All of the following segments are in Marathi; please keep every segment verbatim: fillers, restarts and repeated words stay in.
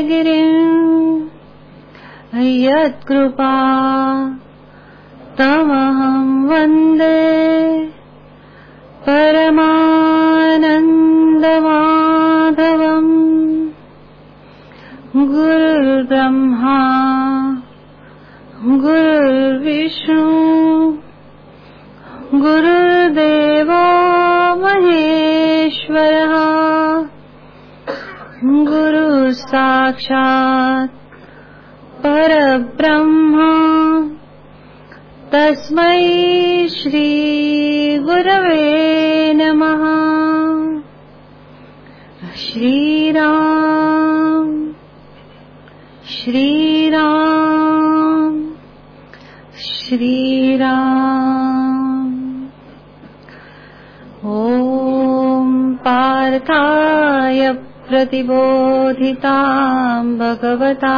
गिरिं यत्कृपा तमहं वन्दे परमानन्दमाधवम्। गुरुर्ब्रह्मा गुरुर्विष्णु गुरुर्देवो महेश्वरः। गुरुः साक्षात् परब्रह्म तस्मै श्री गुरवे नमः। श्रीराम श्रीराम श्रीराम। ॐ पार्थाय प्रतिबोधितां भगवता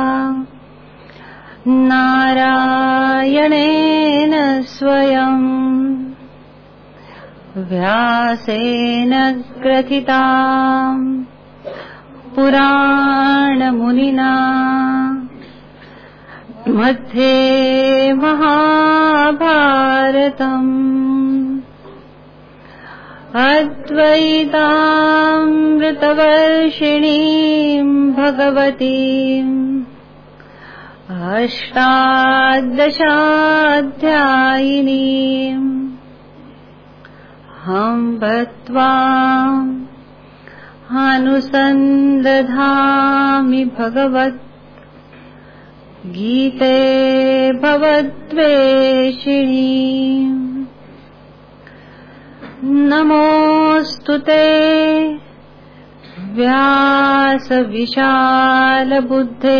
नारायणेन स्वयं व्यासेन ग्रथितां पुराणमुनिना मध्ये महाभारतम् अद्वैतामृतवर्षिणीं भगवतीम् अष्टादशाध्यायिनीम् अम्ब त्वाम् अनुसन्दधामि भगवत् गीते भवद्वेषिणीम्। नमोऽस्तु ते व्यासविशालबुद्धे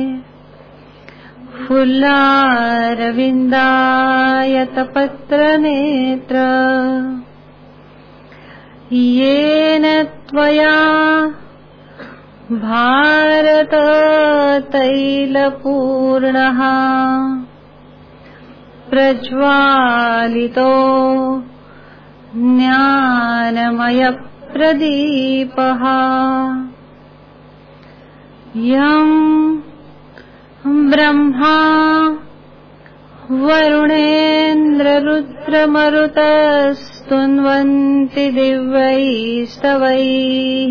फुल्लारविन्दायतपत्रनेत्र। येन त्वया भारततैलपूर्णः प्रज्वालितो ज्ञानमयप्रदीपः। यं ब्रह्मा वरुणेन्द्ररुद्रमरुतस्तुन्वन्ति दिव्यैस्तवैः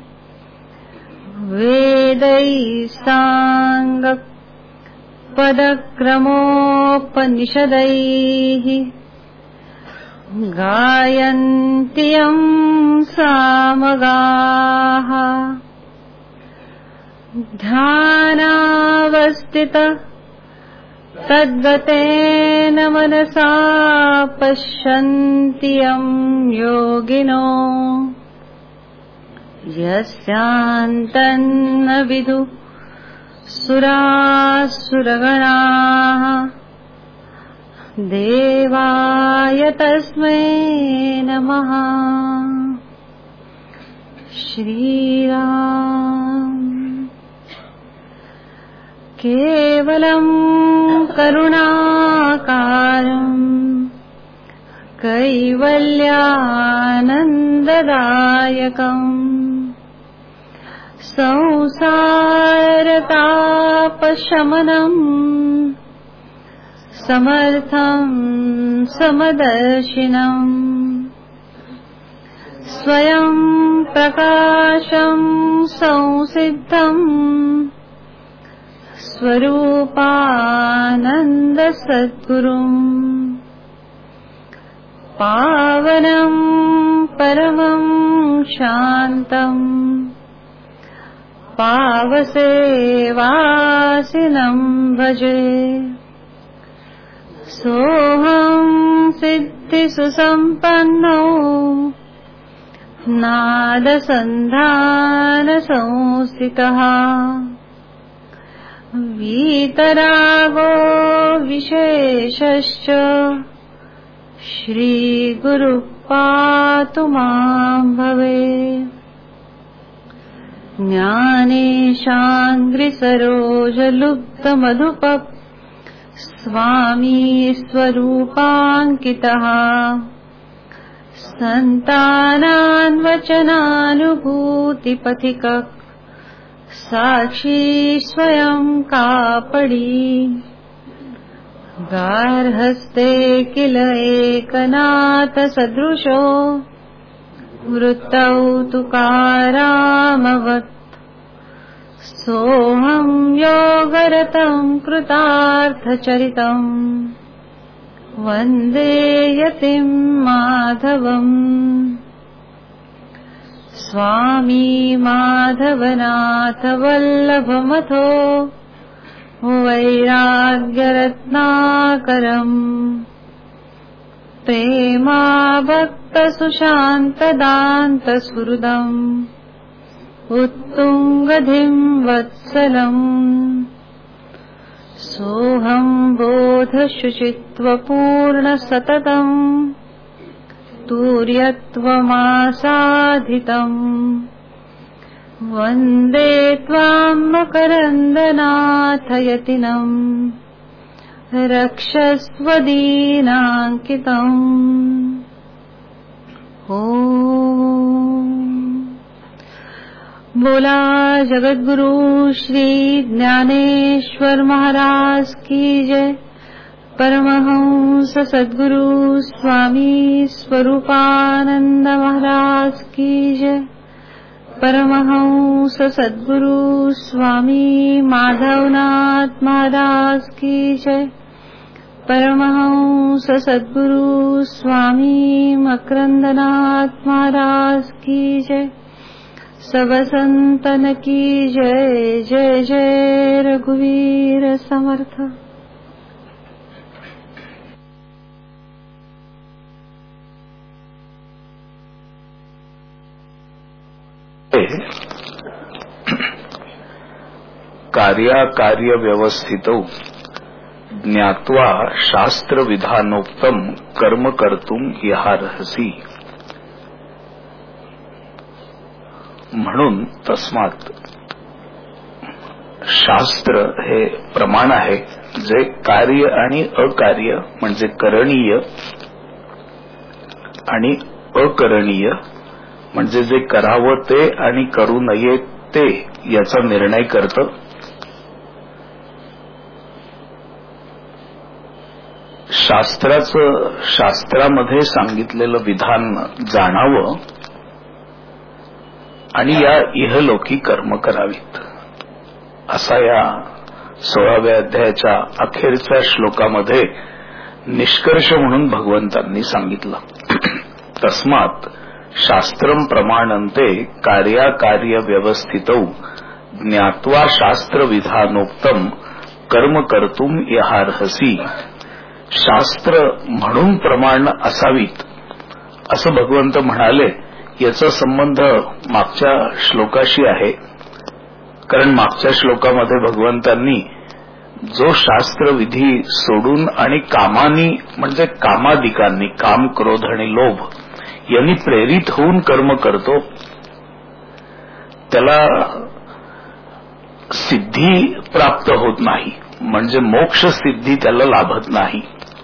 वेदैः साङ्गपदक्रमोपनिषदैः गायन्ति यं सामगाः। ध्यानावस्थित तद्गतेन मनसा पश्यन्ति यं योगिनो यस्यान्तन्न विदुः सुरासुरगणाः। देवाय तस्मै नमः। श्रीराम केवलं करुणाकारं कैवल्यानन्ददायकं संसारतापशमनं समर्थं समदर्शिनं स्वयं प्रकाशं संसिद्धं स्वरूपानन्दसद्गुरुम् पावनं परमं शान्तं पावसेवासिनं भजे। सोऽहं सिद्धिसुसम्पन्नो नादसन्धानसंस्थितः वीतरागो विशेषश्च श्रीगुरुः पातु मां भवेत्। ज्ञानेशाङ्घ्रिसरोजलुब्धमधुप स्वामी स्वरूपाङ्कितः सन्तानान्वचनानुभूतिपथिकः साक्षी स्वयं कापडी गार्हस्ते किल एकनाथ सदृशो वृत्तौ तुकारामवत् सोऽहं योगरतं कृतार्थचरितं वन्दे यतिं माधवम् स्वामी माधवनाथ वल्लभमथो वैराग्यरत्नाकरम् प्रेमाभक्तसुशान्तदान्तसुहृदम् उत्तुङ्गधिं वत्सलम् सोऽहं बोधशुचित्वपूर्णसततम् तुर्यत्वमासाधितम् वन्दे त्वां मकरन्दनाथ यतिनम् रक्षस्वदीनाङ्कितम् ओम। बोला जगद्गुरु श्री ज्ञानेश्वर महाराज की जय। परमहंस सद्गुरु स्वामी स्वरूपानंद महाराज की जय। परमहंस सद्गुरु स्वामी माधवनाथ महाराज की जय। परमहंस सद्गुरु स्वामी मकरंदनाथ महाराज की जय। सब संतन की जय। जय जय रघुवीर समर्थ। कार्याकार्य व्यवस्थितौ ज्ञात्वा शास्त्र विधानोक्तम कर्म कर्तुम इहार्हसि। म्हणून तस्मात शास्त्र हे प्रमाण आहे जे कार्य आणि अकार्य म्हणजे करणीय आणि अकरणीय म्हणजे जे करावं ते आणि करू नये ते याचा निर्णय करतं। शास्त्राचं शास्त्रामध्ये सांगितलेलं विधान जाणावं आणि या इहलोकी कर्म करावीत असा या सोळाव्या अध्यायाच्या अखेरच्या श्लोकामध्ये निष्कर्ष म्हणून भगवंतांनी सांगितलं। तस्मात शास्त्रम प्रमाणन्ते कार्याकार्य व्यवस्थितौ ज्ञात्वा शास्त्र विधानोक्तम कर्म कर्तुम इहार्हसि। शास्त्र म्हणून प्रमाण असावीत असं भगवंत म्हणाले। याचा संबंध मागच्या श्लोकाशी आहे, कारण मागच्या श्लोकामध्ये भगवंतांनी जो शास्त्र विधी सोडून आणि कामानी म्हणजे कामादिकांनी काम क्रोध आणि लोभ यांनी प्रेरित होऊन कर्म करतो त्याला सिद्धी प्राप्त होत नाही, म्हणजे मोक्ष सिद्धी त्याला लाभत नाही।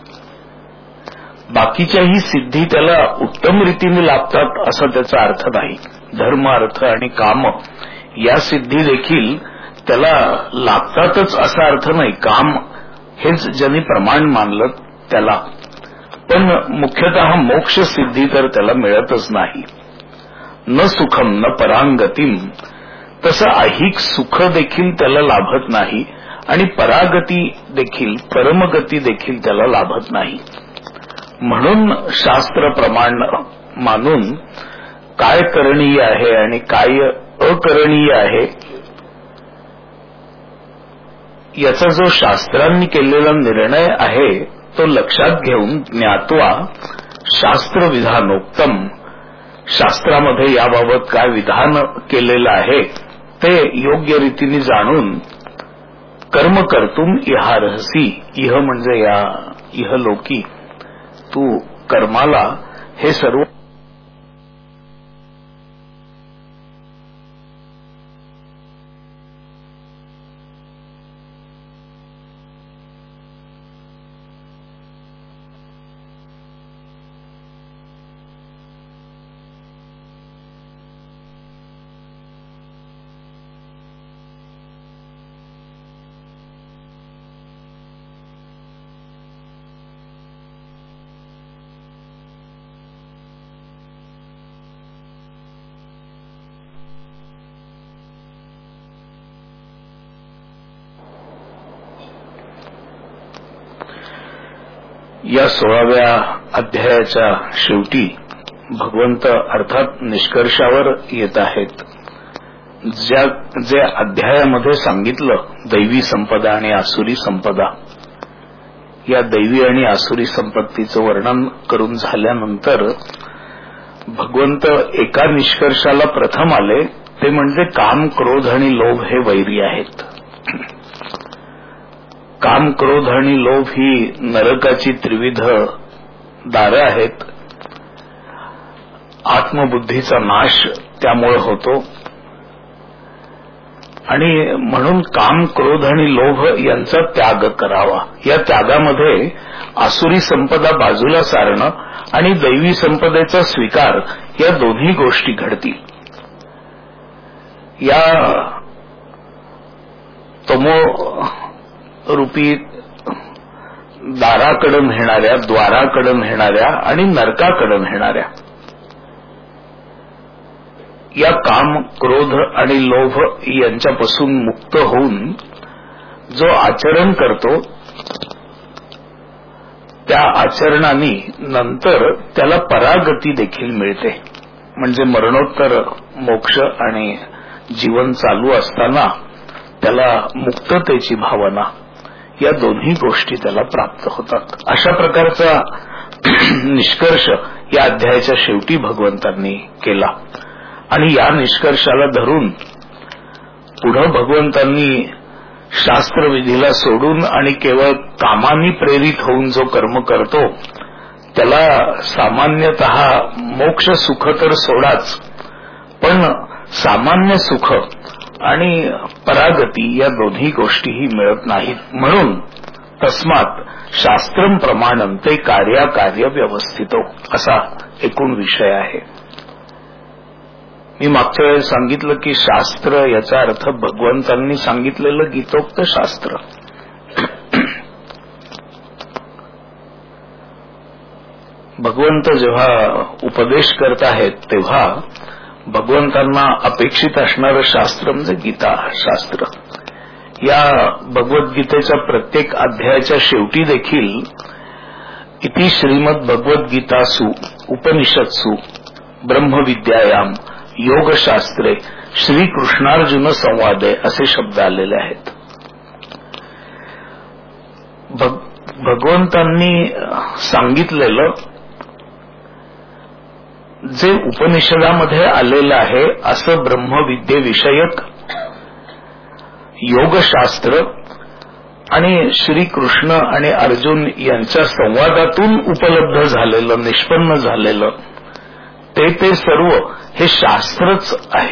बाकीच्याही सिद्धी त्याला उत्तम रीतीने लाभतात असा त्याचा अर्थ नाही। धर्म अर्थ आणि काम या सिद्धी देखील त्याला लाभतातच असा अर्थ नाही। काम हेच ज्यांनी प्रमाण मानलं त्याला, पण मुख्यतः मोक्ष सिद्धी तर त्याला मिळतच नाही। न सुखम न परांगतीम, तसं ऐहिक सुख देखील त्याला लाभत नाही आणि परागती देखील परमगती देखील त्याला लाभत नाही। म्हणून शास्त्र प्रमाण मानून काय करणीय आहे आणि काय अकरणीय आहे याचा जो शास्त्रांनी केलेला निर्णय आहे तो लक्षात घेऊन ज्ञात्वा शास्त्र विधानोक्तम, शास्त्रामध्ये याबाबत काय विधान केलेलं आहे ते योग्य रीतीने जाणून कर्म कर्तुम इहार्हसि। इह म्हणजे या इहलोकी तू कर्माला हे सर्व या सोळाव्या अध्यायाच्या शेवटी भगवंत अर्थात निष्कर्षावर येत आहेत. ज्या जे अध्यायामध्ये सांगितलं दैवी संपदा आणि आसुरी संपदा, या दैवी आणि आसुरी संपत्तीचं वर्णन करून झाल्यानंतर भगवंत एका निष्कर्षाला प्रथम आले, ते म्हणजे काम, क्रोध आणि लोभ हे वैरी आहेत. काम, क्रोध आणि लोभ ही नरकाची त्रिविध दारं आहेत. आत्मबुद्धीचा नाश त्यामुळे होतो आणि म्हणून काम, क्रोध आणि लोभ यांचा त्याग करावा. या त्यागामध्ये आसुरी संपदा बाजूला सारणं आणि दैवी संपदेचा स्वीकार या दोन्ही गोष्टी घडतील. या तमो रूपी दाराकडे नेणाऱ्या, द्वाराकडे नेणाऱ्या आणि नरकाकडे नेणाऱ्या या काम, क्रोध आणि लोभ यांच्यापासून मुक्त होऊन जो आचरण करतो, त्या आचरणाने नंतर त्याला परागती देखील मिळते. म्हणजे मरणोत्तर मोक्ष आणि जीवन चालू असताना त्याला मुक्ततेची भावना, या दोन्ही गोष्टी त्याला प्राप्त होतात. अशा प्रकारचा निष्कर्ष या अध्यायाच्या शेवटी भगवंतांनी केला आणि या निष्कर्षाला धरून पुढं भगवंतांनी शास्त्रविधीला सोडून आणि केवळ कामानी प्रेरित होऊन जो कर्म करतो त्याला सामान्यतः मोक्ष सुख तर सोडाच, पण सामान्य सुख आणि परागती या दोन्ही गोष्टीही मिळत नाहीत. म्हणून तस्मात शास्त्रम प्रमाणम ते कार्याकार्य व्यवस्थितो असा एकूण विषय आहे. मी मागच्या वेळेस सांगितलं की शास्त्र याचा अर्थ भगवंतांनी सांगितलेलं गीतोक्त शास्त्र. भगवंत जेव्हा उपदेश करत आहेत तेव्हा भगवंतांना अपेक्षित असणारं शास्त्र म्हणजे गीता शास्त्र. या भगवद्गीतेच्या प्रत्येक अध्यायाच्या शेवटी देखील इति श्रीमद भगवद्गीतासु उपनिषत्सु ब्रह्मविद्यायाम योगशास्त्रे श्रीकृष्णार्जुन संवादे असे शब्द आलेले आहेत. भगवंतांनी सांगितलेलं जे उपनिषदामध्ये आलेलं आहे असं ब्रह्मविद्येविषयक योगशास्त्र आणि श्रीकृष्ण आणि अर्जुन यांच्या संवादातून उपलब्ध झालेलं, निष्पन्न झालेलं ते ते सर्व हे शास्त्रच आहे.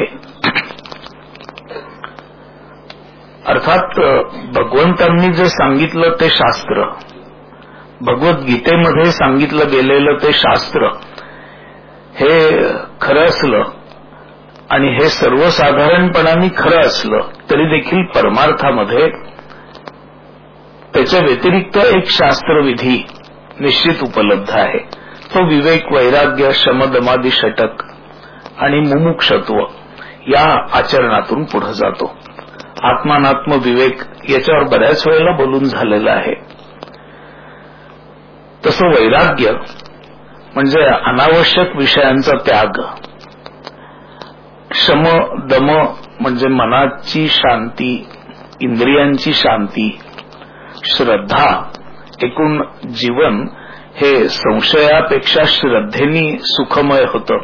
अर्थात भगवंतांनी जे सांगितलं ते शास्त्र, भगवद्गीतेमध्ये सांगितलं गेलेलं ते शास्त्र हे खरं असलं आणि हे सर्वसाधारणपणाने खरं असलं तरी देखील परमार्थामध्ये त्याच्या व्यतिरिक्त एक शास्त्रविधी निश्चित उपलब्ध आहे. तो विवेक, वैराग्य, शमदमादी षटक आणि मुमुक्षत्व या आचरणातून पुढे जातो. आत्मानात्म विवेक याच्यावर बऱ्याच वेळेला बोलून झालेलं आहे. तसं वैराग्य म्हणजे अनावश्यक विषयांचा त्याग, शम दम म्हणजे मनाची शांती, इंद्रियांची शांती, श्रद्धा, एकूण जीवन हे संशयापेक्षा श्रद्धेनी सुखमय होतं.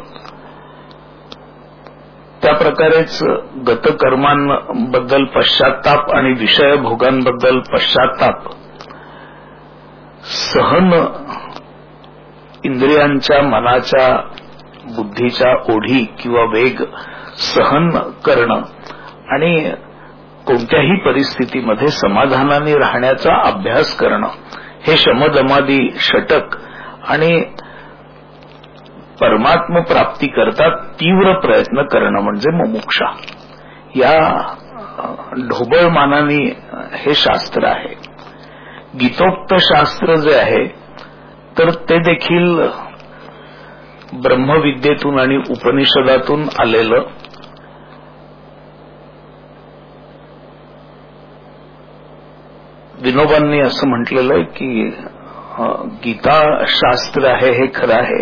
त्या प्रकारेच गतकर्मांबद्दल पश्चात्ताप आणि विषयभोगांबद्दल पश्चात्ताप, सहन इंद्रियांच्या, मनाच्या, बुद्धीच्या ओढी किंवा वेग सहन करणं आणि कोणत्याही परिस्थितीमध्ये समाधानाने राहण्याचा अभ्यास करणं, हे शमदमादी षटक आणि परमात्म प्राप्ती करता तीव्र प्रयत्न करणं म्हणजे मुमुक्षा. या ढोबळ मानाने हे शास्त्र आहे. गीतोक्त शास्त्र जे आहे तर ते देखील ब्रह्मविद्येतून आणि उपनिषदातून आलेलं. विनोबांनी असं म्हटलेलं आहे की गीताशास्त्र आहे हे खरं आहे.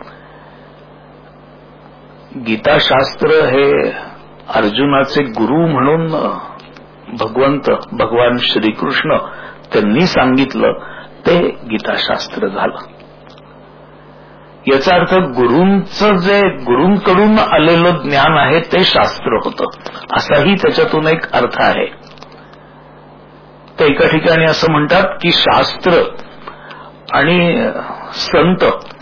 गीताशास्त्र हे अर्जुनाचे गुरु म्हणून भगवंत भगवान श्रीकृष्ण त्यांनी सांगितलं ते गीताशास्त्र झालं. याचा अर्थ गुरूंचं जे गुरूंकडून आलेलं ज्ञान आहे ते शास्त्र होतं, असाही त्याच्यातून एक अर्थ आहे. तर एका ठिकाणी असं म्हणतात की शास्त्र आणि संत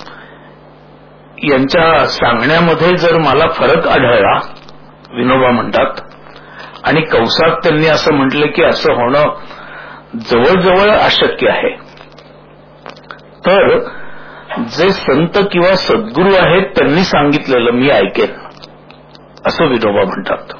यांच्या सांगण्यामध्ये जर मला फरक आढळला, विनोबा म्हणतात, आणि कंसात त्यांनी असं म्हटलं की असं होणं जवळजवळ अशक्य आहे, तर जे संत किंवा सद्गुरू आहेत त्यांनी सांगितलेलं मी ऐकेन, असं विनोबा म्हणतात.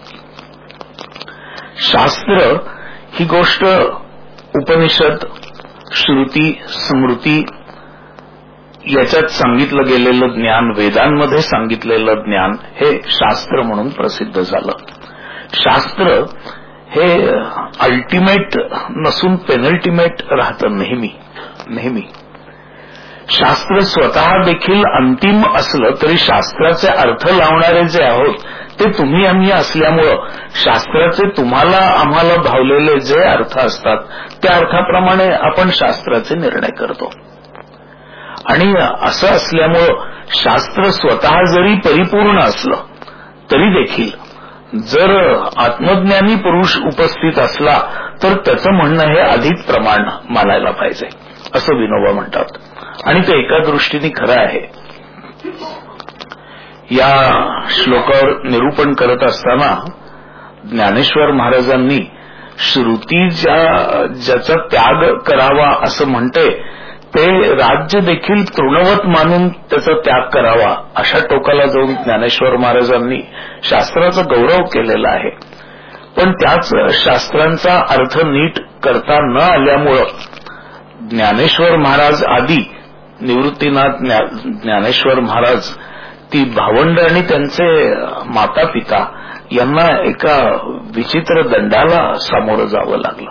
शास्त्र ही गोष्ट उपनिषद, श्रुती, स्मृती याच्यात सांगितलं गेलेलं ज्ञान, वेदांमध्ये सांगितलेलं ज्ञान हे शास्त्र म्हणून प्रसिद्ध झालं. शास्त्र हे अल्टिमेट नसून पेनल्टिमेट राहतं नेहमी नेहमी. शास्त्र स्वतः देखील अंतिम असलं तरी शास्त्राचे अर्थ लावणारे जे आहोत ते तुम्ही आम्ही असल्यामुळं शास्त्राचे तुम्हाला आम्हाला भावलेले जे अर्थ असतात त्या अर्थाप्रमाणे आपण शास्त्राचे निर्णय करतो. आणि असं असल्यामुळं शास्त्र स्वतः जरी परिपूर्ण असलं तरी देखील जर आत्मज्ञानी पुरुष उपस्थित असला तर त्याचं म्हणणं हे अधिक प्रमाण मानायला पाहिजे, असं विनोबा म्हणतात. आणि ते एका दृष्टीने खरं आहे. या श्लोकावर निरूपण करत असताना ज्ञानेश्वर महाराजांनी श्रुती ज्या ज्याचा त्याग करावा असं म्हणते ते राज्य देखील तृणवत मानून त्याचा त्याग करावा अशा टोकाला जाऊन ज्ञानेश्वर महाराजांनी शास्त्राचा गौरव केलेला आहे. पण त्याच शास्त्रांचा अर्थ नीट करता न आल्यामुळं ज्ञानेश्वर महाराज आदी निवृत्तीनाथ ज्ञानेश्वर महाराज ती भावंड आणि त्यांचे माता पिता यांना एका विचित्र दंडाला सामोरं जावं लागलं.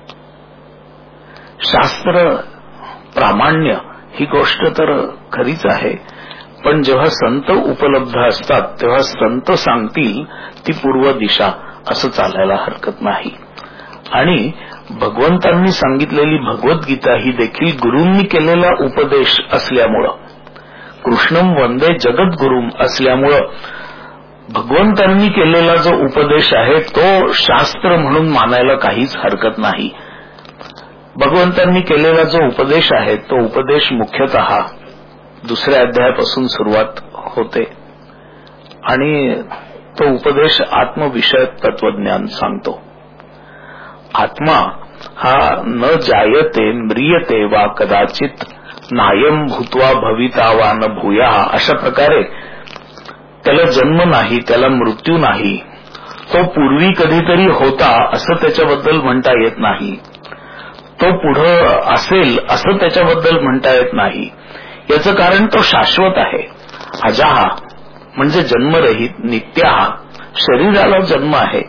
शास्त्र प्रामाण्य ही गोष्ट तर खरीच आहे, पण जेव्हा संत उपलब्ध असतात तेव्हा संत सांगतील ती पूर्व दिशा असं चालायला हरकत नाही. आणि भगवंतांनी सांगितलेली भगवद्गीता ही देखील गुरूंनी केलेला उपदेश असल्यामुळं, कृष्णम वंदे जगद्गुरुम असल्यामुळं भगवंतांनी केलेला जो उपदेश आहे तो शास्त्र म्हणून मानायला काहीच हरकत नाही. भगवंतांनी केलेला जो उपदेश आहे तो उपदेश मुख्यतः दुसऱ्या अध्यायापासून सुरुवात होते आणि तो उपदेश आत्मविषयक तत्वज्ञान सांगतो. आत्मा हा न जायते म्रियते वा कदाचित नायम भूत्वा भविता वा न भूया, अशा प्रकारे त्याला जन्म नाही, त्याला मृत्यू नाही, तो पूर्वी कधीतरी होता असं त्याच्याबद्दल म्हणता येत नाही, तो पुढं असेल असं त्याच्याबद्दल म्हणता येत नाही. याचं कारण तो शाश्वत आहे. अजाहा म्हणजे जन्मरहित, नित्याहा शरीराला जन्म आहे,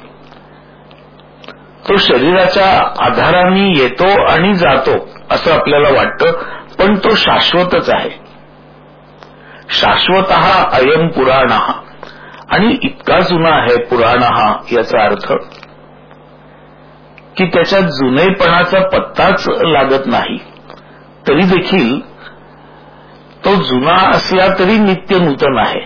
तो शरीराच्या आधाराने येतो आणि जातो असं आपल्याला वाटतं, पण तो शाश्वतच आहे. शाश्वतः अयम पुराणः, आणि इतका जुना आहे पुराणः याचा अर्थ की त्याच्या जुनेपणाचा पत्ताच लागत नाही. तरी देखील तो जुना असला तरी नित्य नूतन आहे.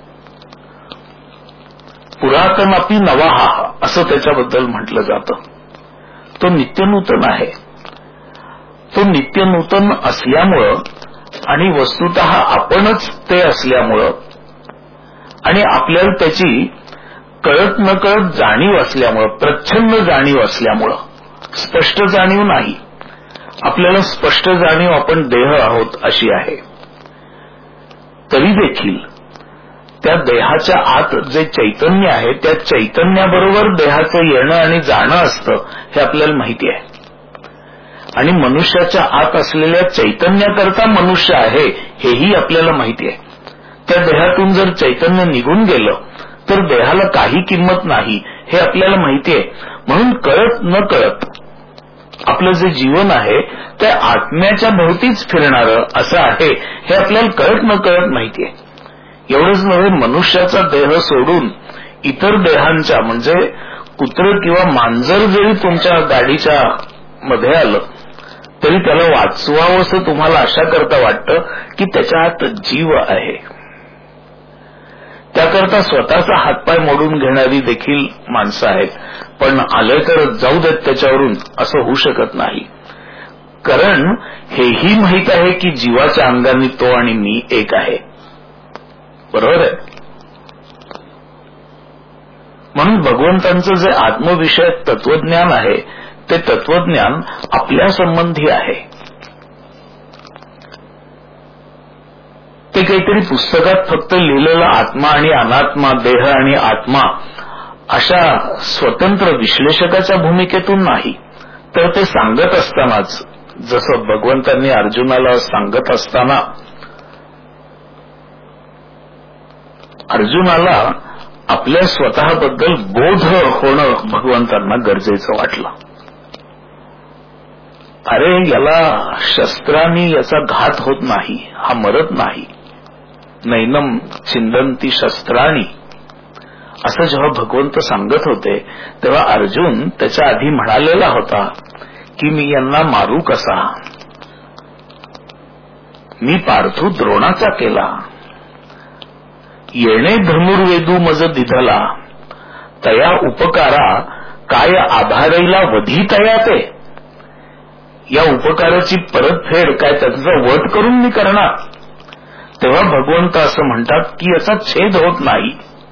पुरातन अपि नवाः असं त्याच्याबद्दल म्हटलं जातं. तो नित्य नूतन आहे. तो नित्य नूतन असल्यामुळं आणि वस्तुतः आपणच ते असल्यामुळं आणि आपल्याला त्याची कळत न कळत जाणीव असल्यामुळं, प्रच्छन्न जाणीव असल्यामुळं, स्पष्ट जाणीव नाही, आपल्याला स्पष्ट जाणीव आपण देह आहोत अशी आहे. तरी देखील त्या देहाच्या आत जे चैतन्य आहे त्या चैतन्याबरोबर देहाचं येणं आणि जाणं असतं हे आपल्याला माहिती आहे. आणि मनुष्याच्या आत असलेल्या चैतन्याकरता मनुष्य आहे हेही आपल्याला माहिती आहे. त्या देहातून जर चैतन्य निघून गेलं तर देहाला काही किंमत नाही हे आपल्याला माहिती आहे. म्हणून कळत न कळत आपलं जे जीवन आहे ते आत्म्याच्या भोवतीच फिरणारं असं आहे हे आपल्याला कळत न कळत माहितीये. एवढंच नव्हे, मनुष्याचा देह सोडून इतर देहांच्या म्हणजे कुत्र किंवा मांजर जरी तुमच्या गाडीच्या मध्ये आलं तरी त्याला वाचवावं असं तुम्हाला अशा करता वाटतं की त्याच्या हात जीव आहे. त्याकरता स्वतःचा हातपाय मोडून घेणारी देखील माणसं आहेत. पण आलं तर जाऊ देत त्याच्यावरून असं होऊ शकत नाही. कारण हेही माहीत आहे की जीवाच्या अंगाने तो आणि मी एक आहे. बरोबर आहे. म्हणून भगवंतांचं जे आत्मविषयक तत्वज्ञान आहे ते तत्वज्ञान आपल्या संबंधी आहे. ते काहीतरी पुस्तकात फक्त लिहिलेला आत्मा आणि अनात्मा, देह आणि आत्मा अशा स्वतंत्र विश्लेषकाच्या भूमिकेतून नाही, तर ते सांगत असतानाच, जसं भगवंतांनी अर्जुनाला सांगत असताना अर्जुनाला आपल्या स्वतःबद्दल बोध होणं भगवंतांना गरजेचं वाटलं. अरे याला शस्त्रांनी याचा घात होत नाही, हा मरत नाही. नैनम छिंदंती शस्त्राणी असं जेव्हा भगवंत सांगत होते तेव्हा अर्जुन त्याच्या आधी म्हणालेला होता की मी यांना मारू कसा. मी पार्थू द्रोणाचा केला. येणे धनुर्वेदू मज दिधला. तया उपकारा काय आभारैला वधी तया ते. या उपकाराची परतफेड काय त्यांचा वध करून मी करणार. तेव्हा भगवंत असं म्हणतात की याचा छेद होत नाही.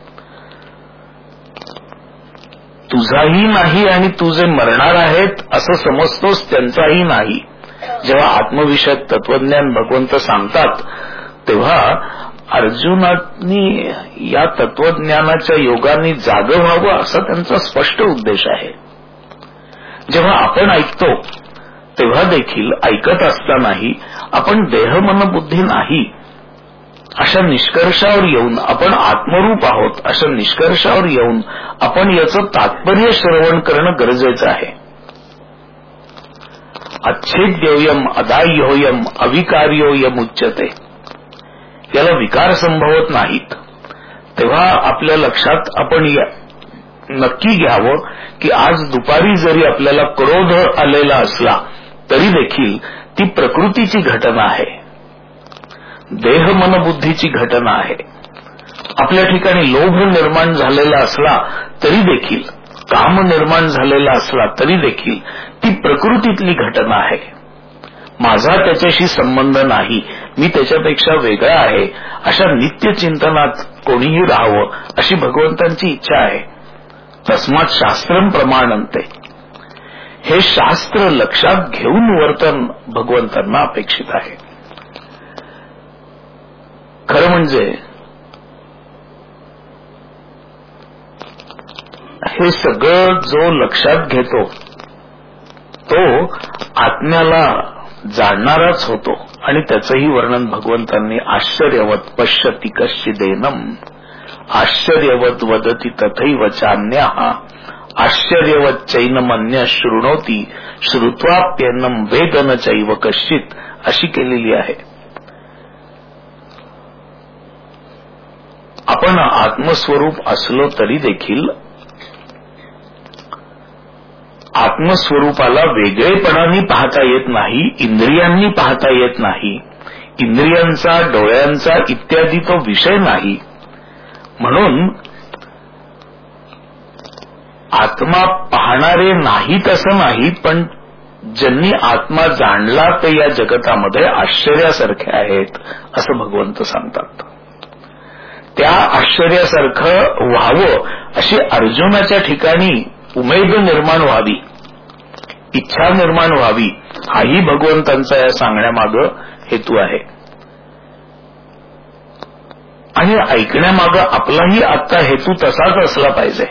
तुझाही नाही आणि तू जे मरणार आहेत असं समजतोस त्यांचाही नाही. जेव्हा आत्मविषयक तत्वज्ञान भगवंत सांगतात तेव्हा अर्जुनांनी या तत्वज्ञानाच्या योगाने जागं व्हावं असा त्यांचा स्पष्ट उद्देश आहे. जेव्हा आपण ऐकतो तेव्हा देखील ऐकत असतानाही आपण देह मन बुद्धी नाही अशा निष्कर्षावर येऊन, आपण आत्मरूप आहोत अशा निष्कर्षावर येऊन आपण याचं तात्पर्य श्रवण करणं गरजेचं आहे. अच्छेद्योयम अदाह्योयम अविकार्योयम उच्यते. याला विकार संभवत नाहीत. तेव्हा आपल्या लक्षात आपण नक्की घ्यावं की आज दुपारी जरी आपल्याला क्रोध आलेला असला तरी देखील ती प्रकृतीची घटना आहे, देह मनबुद्धीची घटना आहे. आपल्या ठिकाणी लोभ निर्माण झालेला असला तरी देखील, काम निर्माण झालेला असला तरी देखील ती प्रकृतीतली घटना आहे. माझा त्याच्याशी संबंध नाही, मी त्याच्यापेक्षा वेगळा आहे अशा नित्य चिंतनात कोणीही राहावं अशी भगवंतांची इच्छा आहे. तस्मात शास्त्रम प्रमाणन्ते. हे शास्त्र लक्षात घेऊन वर्तन भगवंतांना अपेक्षित आहे. खरं म्हणजे हे सगळं जो लक्षात घेतो तो आत्म्याला जाणणाराच होतो. आणि त्याचंही वर्णन भगवंतांनी आश्चर्यवत पश्यति कश्चिदेनम आश्चर्यवत वदति तथैव चान्यः आश्चर्यवत चैनमन्य शृणोती श्रुत्वाप्येनम वेदन चैव कश्चित अशी केलेली आहे. आपण आत्मस्वरूप असलो तरी देखील आत्मस्वरूपाला वेगळेपणाने पाहता येत नाही, इंद्रियांनी पाहता येत नाही. इंद्रियांचा, डोळ्यांचा इत्यादी तो विषय नाही. म्हणून आत्मा पाहणारे नाहीत असं नाही, पण ज्यांनी आत्मा जाणला ते या जगतामध्ये आश्चर्यासारखे आहेत असं भगवंत सांगतात. त्या आश्चर्यासारखं व्हावं अशी अर्जुनाच्या ठिकाणी उमेद निर्माण व्हावी, इच्छा निर्माण व्हावी, हाही भगवंतांचा या सांगण्यामागं हेतू आहे. आणि ऐकण्यामागं आपलाही आता हेतू तसाच असला पाहिजे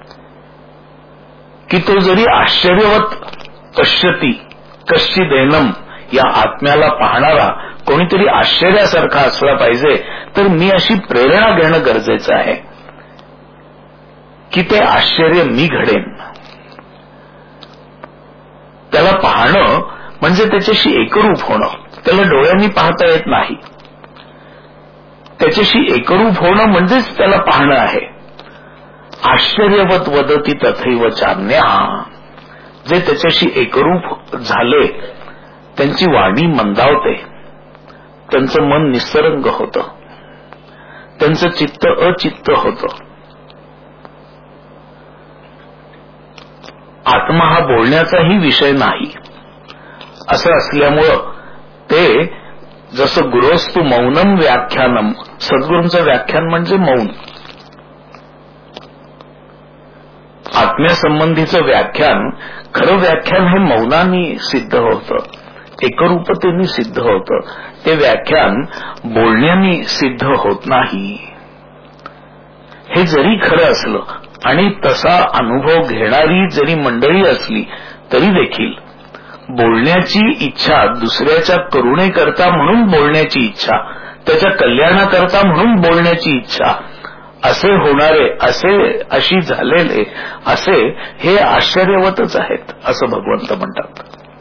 की तो जरी आश्चर्यवत पश्यती कश्चिदेनम या आत्म्याला पाहणारा कोणीतरी आश्चर्यासारखा असला पाहिजे, तर मी अशी प्रेरणा घेणं गरजेचं आहे की ते आश्चर्य मी घडेन. त्याला पाहणं म्हणजे त्याच्याशी एकरूप होणं. त्याला डोळ्यांनी पाहता येत नाही. त्याच्याशी एकरूप होणं म्हणजेच त्याला पाहणं आहे. आश्चर्यवत वदती तथैव चान्या, जे त्याच्याशी एकरूप झाले त्यांची वाणी मंदावते, त्यांचं मन निस्सरंग होतं, त्यांचं चित्त अचित्त होतं. आत्मा हा बोलण्याचाही विषय नाही असं असल्यामुळं ते जसं गुरोस्तु मौनम व्याख्यानम, सद्गुरूंचं व्याख्यान म्हणजे मौन. आत्म्यासंबंधीचं व्याख्यान, खरं व्याख्यान हे मौनाने सिद्ध होतं, एकरूपतेने सिद्ध होतं. ते व्याख्यान बोलण्याने सिद्ध होत नाही. हे जरी खरं असलं आणि तसा अनुभव घेणारी जरी मंडळी असली तरी देखील बोलण्याची इच्छा, दुसऱ्याच्या करुणेकरता म्हणून बोलण्याची इच्छा, त्याच्या कल्याणाकरता म्हणून बोलण्याची इच्छा, असे होणारे, असे अशी झालेले असे हे आश्चर्यवतच आहेत असं भगवंत म्हणतात.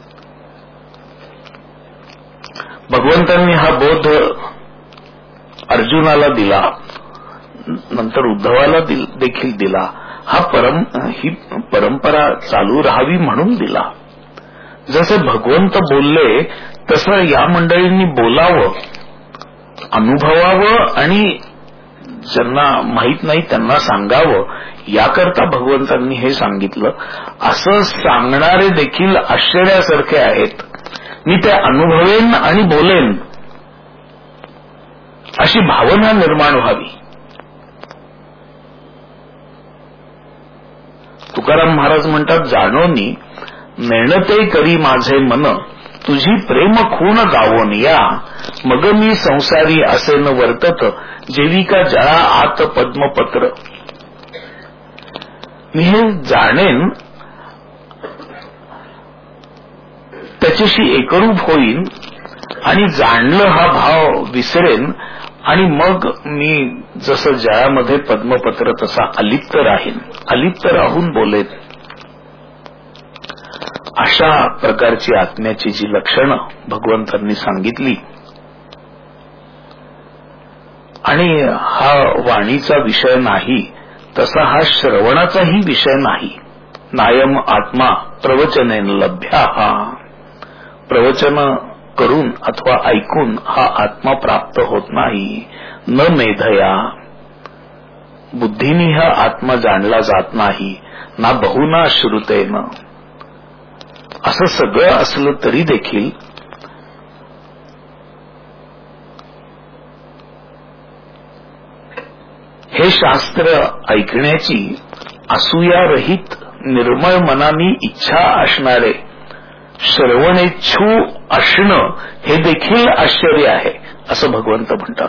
भगवंतांनी हा बोध अर्जुनाला दिला, नंतर उद्धवाला देखील दिला. हा परम ही परंपरा चालू राहावी म्हणून दिला. जसे भगवंत बोलले तसं या मंडळींनी बोलावं, अनुभवावं आणि ज्यांना माहीत नाही त्यांना सांगावं, याकरता भगवंतांनी हे सांगितलं. असं सांगणारे देखील आश्चर्यासारखे आहेत. मी ते अनुभवेन आणि बोलेन अशी भावना निर्माण व्हावी. तुकाराम महाराज म्हणतात, जाणोनी नेणते करी माझे मन, तुझी प्रेम खून गावोन या, मग मी संसारी असे न वर्तत, जेविका जळा आत पद्मपत्र. मी हे जाणेन, त्याच्याशी एकरूप होईन आणि जाणलं हा भाव विसरेन आणि मग मी जसं जळामध्ये पद्मपत्र तसा अलिप्त राहीन, अलिप्त राहून बोलेन. अशा प्रकारची आत्म्याची जी लक्षणं भगवंतांनी सांगितली, आणि हा वाणीचा विषय नाही, तसा हा श्रवणाचाही विषय नाही. नायम आत्मा प्रवचनेन लभ्या, हा प्रवचन करून अथवा ऐकून हा आत्मा प्राप्त होत नाही. न मेधया, बुद्धीनी हा आत्मा जाणला जात नाही. ना बहुना श्रुतेन. असं सगळं असलं तरी देखील हे शास्त्र ऐकण्याची असूयारहित निर्मळ मनानी इच्छा असणारे श्रवणेच्छू असणं हे देखील आश्चर्य आहे असं भगवंत म्हणतात.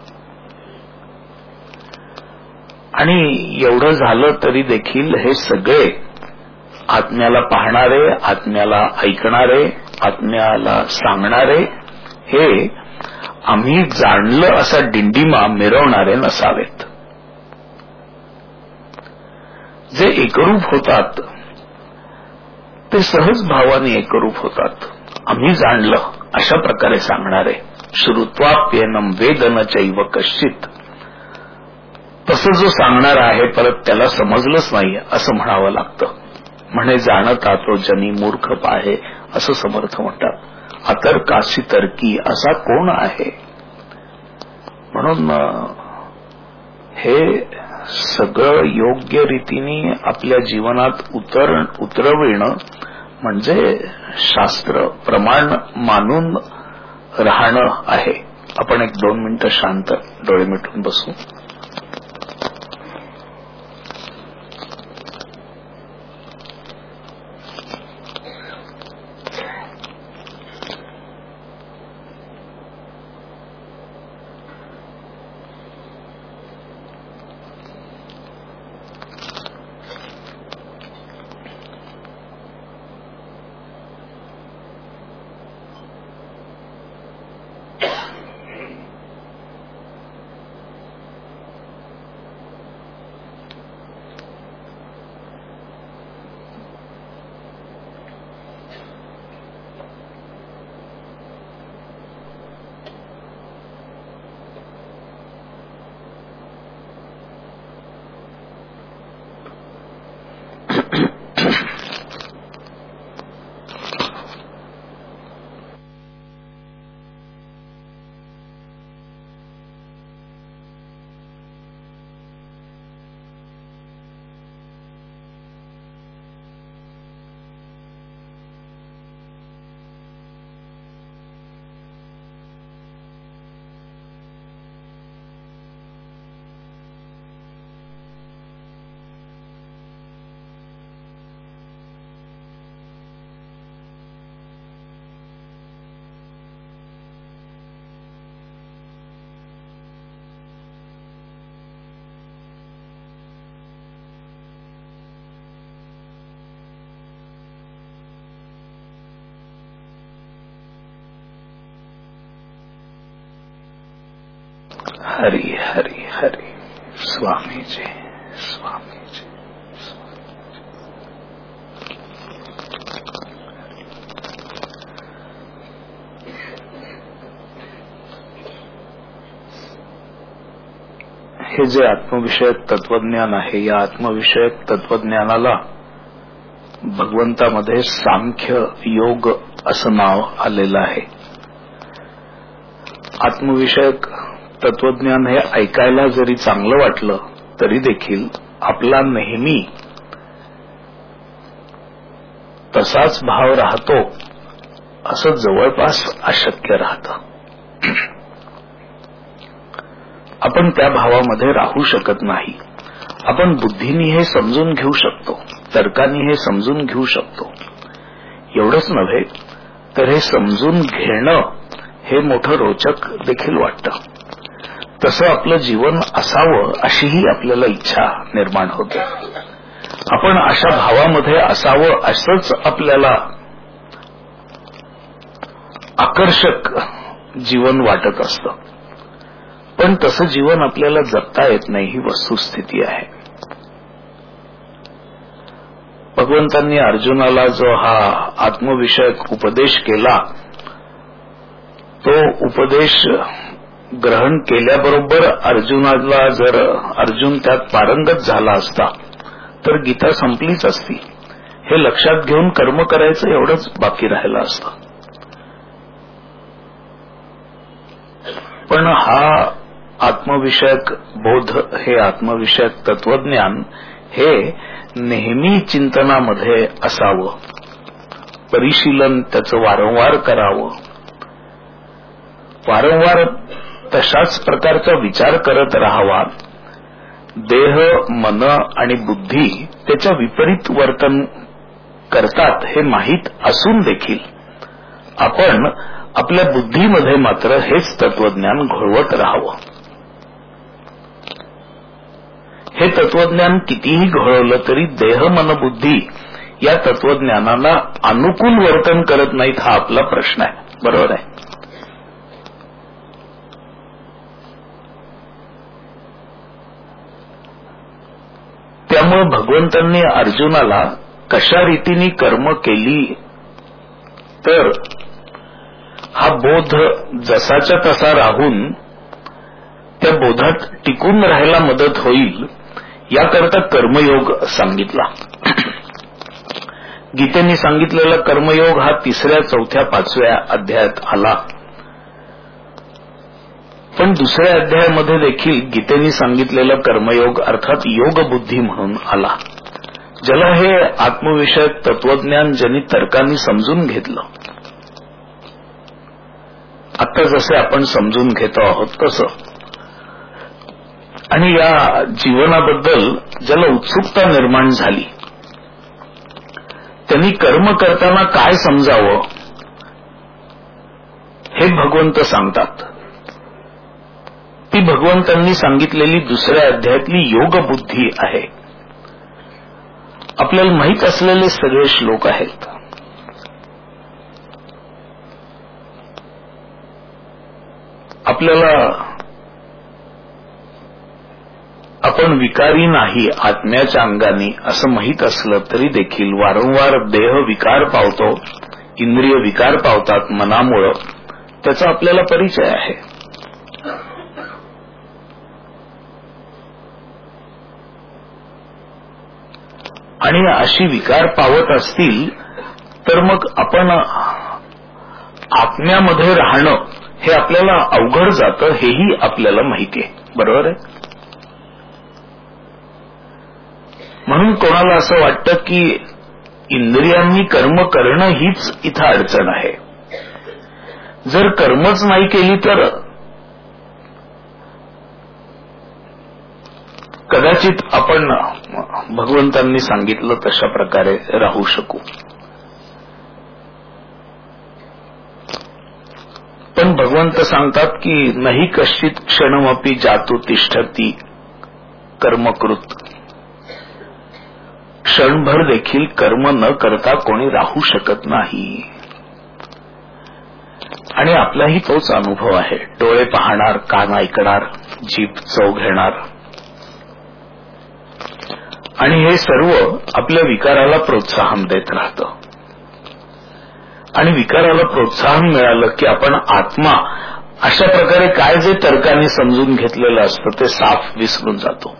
आणि एवढं झालं तरी देखील हे सगळे आत्म्याला पाहणारे, आत्म्याला ऐकणारे, आत्म्याला सांगणारे हे आम्ही जाणलं असा डिंडिमा मिरवणारे नसावेत. जे एकरूप होतात ते सहज भावाने एकरूप होतात. आम्ही जाणलं अशा प्रकारे सांगणारे. श्रुत्वाप्येनम वेदन चैव कश्चित. तसं जो सांगणार आहे परत त्याला समजलंच नाही असं म्हणावं लागतं. म्हणे जाणता तो जनी मूर्ख पाहे असं समर्थ म्हणतात. अतर्काशी तर्की असा कोण आहे. म्हणून हे सगळं योग्य रीतीने आपल्या जीवनात उतर उतरविणं म्हणजे शास्त्र प्रमाण मानून राहणं आहे. आपण एक दोन मिनिटं शांत डोळे मिटून बसू. हरी हरी हरी. स्वामीजी स्वामीजी. हे जे आत्मविषयक तत्वज्ञान आहे, या आत्मविषयक तत्वज्ञानाला भगवंतामध्ये सांख्य योग असं नाव आलेलं आहे. आत्मविषयक तत्वज्ञान हे ऐकायला जरी चांगलं वाटलं तरी देखील आपला नेहमी तसाच भाव राहतो असं जवळपास अशक्य राहतं. आपण त्या भावामध्ये राहू शकत नाही. आपण बुद्धीने हे समजून घेऊ शकतो, तर्काने हे समजून घेऊ शकतो. एवढंच नव्हे तर हे समजून घेणं हे मोठं रोचक देखील वाटतं. तसं आपलं जीवन असावं अशीही आपल्याला इच्छा निर्माण होते. आपण अशा भावामध्ये असावं असंच आपल्याला आकर्षक जीवन वाटत असतं. पण तसं जीवन आपल्याला जगता येत नाही, ही वस्तुस्थिती आहे. भगवंतांनी अर्जुनाला जो हा आत्मविषयक उपदेश केला, तो उपदेश ग्रहण केल्याबरोबर अर्जुनाला जर अर्जुन त्यात पारंगत झाला असता तर गीता संपलीच असती. हे लक्षात घेऊन कर्म करायचं एवढंच बाकी राहिलं असतं. पण हा आत्मविषयक बोध, हे आत्मविषयक तत्वज्ञान हे नेहमी चिंतनामध्ये असावं, परिशीलन त्याचं वारंवार करावं, वारंवार तशाच प्रकारचा विचार करत राहावा. देह, मन आणि बुद्धी त्याच्या विपरीत वर्तन करतात हे माहीत असून देखील आपण आपल्या बुद्धीमध्ये मात्र हेच तत्वज्ञान घोळवत राहावं. हे तत्वज्ञान कितीही घोळवलं तरी देह, मन, बुद्धी या तत्वज्ञानाला अनुकूल वर्तन करत नाहीत, हा आपला प्रश्न आहे. बरोबर आहे. त्यामुळे भगवंतांनी अर्जुनाला कशा रीतीने कर्म केली तर हा बोध जसाच्या तसा राहून त्या बोधात टिकून राहायला मदत होईल याकरता कर्मयोग सांगितला. गीतेने सांगितलेला कर्मयोग हा तिसऱ्या, चौथ्या, पाचव्या अध्यायात आला. पण दुसऱ्या अध्यायामध्ये देखील गीतेने सांगितलेला कर्मयोग अर्थात योग बुद्धी म्हणून आला. ज्याला हे आत्मविषयक तत्वज्ञान ज्यांनी तर्काने समजून घेतलं, आता जसे आपण समजून घेतो आहोत तसं, आणि या जीवनाबद्दल ज्याला उत्सुकता निर्माण झाली, त्यांनी कर्म करताना काय समजावं हे भगवंत सांगतात. ती भगवंतांनी सांगितलेली दुसऱ्या अध्यायातली योग बुद्धी आहे. आपल्याला माहीत असलेले सगळे श्लोक आहेत. आपल्याला आपण विकारी नाही आत्म्याच्या अंगाने असं माहीत असलं तरी देखील वारंवार देह विकार पावतो, इंद्रिय विकार पावतात मनामुळं, त्याचा आपल्याला परिचय आहे. आणि अशी विकार पावत असतील तर मग आपण आत्म्यामध्ये राहणं हे आपल्याला अवघड जातं, हेही आपल्याला माहिती आहे. बरोबर आहे. म्हणून कोणाला असं वाटतं की इंद्रियांनी कर्म करणं हीच इथं अडचण आहे. जर कर्मच नाही केली तर कदाचित आपण भगवंतांनी सांगितलं तशा प्रकारे राहू शकू. पण भगवंत सांगतात की नाही कश्चित क्षणमपि जातु तिष्ठती कर्मकृत. क्षणभर देखील कर्म न करता कोणी राहू शकत नाही. आणि आपलाही तोच अनुभव आहे. डोळे पाहणार, कान ऐकणार, जीभ चव घेणार, आणि हे सर्व आपल्या विकाराला प्रोत्साहन देत राहतं. आणि विकाराला प्रोत्साहन मिळालं की आपण आत्मा अशा प्रकारे काय जे तर्काने समजून घेतलेलं असतं ते साफ विसरून जातो.